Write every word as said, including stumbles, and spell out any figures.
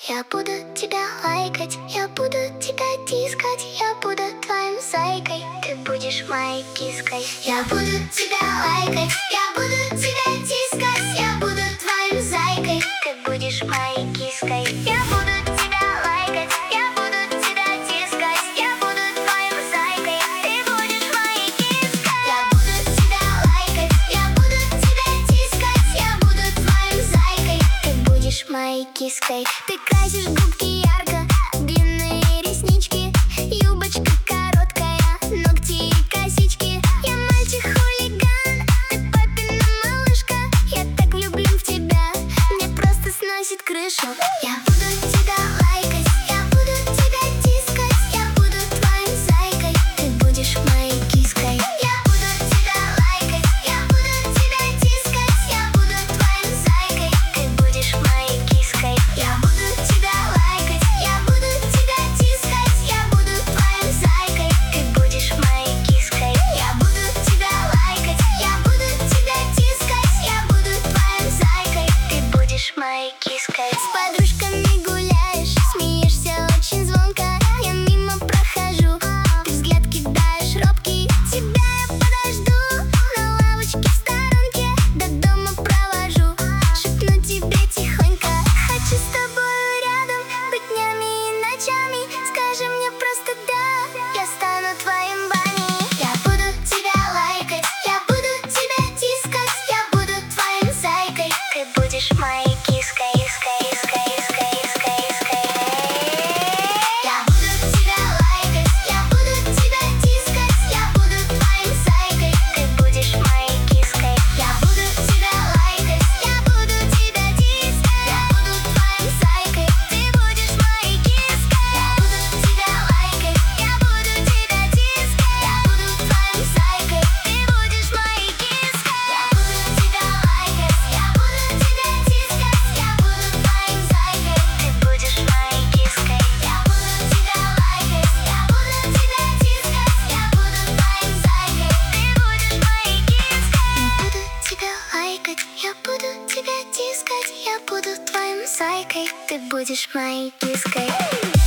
Я буду тебя лайкать, я буду тебя тискать, я буду твоим зайкой, ты будешь моей киской. Я буду тебя лайкать, я буду тебя тискать, я буду твоим зайкой, ты будешь моей киской. Я буду тебя лайкать, я буду тебя тискать, я буду твоим зайкой, ты будешь моей киской. Я буду тебя лайкать, я буду тебя тискать, я буду твоим зайкой, ты будешь моей киской. Ты красишь губки ярко, длинные реснички, юбочка короткая, ногти и косички. Я мальчик-хулиган, ты папина малышка, я так влюблен в тебя, мне просто сносит крышу. Я буду тебя лайкать, я буду тебя тискать, я буду твоим зайкой, ты будешь моей киской. Я буду тебя лайкать, я буду тебя тискать, я буду твоим зайкой, ты будешь моей киской. Я буду тебя лайкать, я буду тебя тискать, я буду твоим зайкой, ты будешь моей киской. Я буду тебя лайкать, я буду тебя тискать, я буду твоим зайкой, ты будешь моей киской. С подружками гуляешь, смеешься очень звонко, я мимо прохожу, ты взгляд кидаешь робкий. Тебя я подожду на лавочке в сторонке, до дома провожу, шепну тебе тихонько. Хочу с тобой рядом быть днями и ночами, скажи мне просто да, я стану твоим бани. Я буду тебя лайкать, я буду тебя тискать, я буду твоим зайкой, ты будешь моей киской. Киской, киской, киской, киской. Я буду тебя лайкать, я буду тебя тискать, я буду твоим зайкой, ты будешь моей киской. Я буду тебя лайкать, я буду тебя тискать, я буду твоим зайкой, ты будешь моей киской. Я буду тебя лайкать, я буду тебя тискать, я буду твоим зайкой, ты будешь моей киской. Я буду тебя лайкать, я буду тебя тискать, я буду твоим зайкой, ты будешь моей киской. Я буду тебя лайкать, я буду тебя тискать, я буду твоим зайкой, ты будешь моей киской. Я буду тебя лайкать, я буду тебя тискать, я буду твоим зайкой, ты будешь моей киской.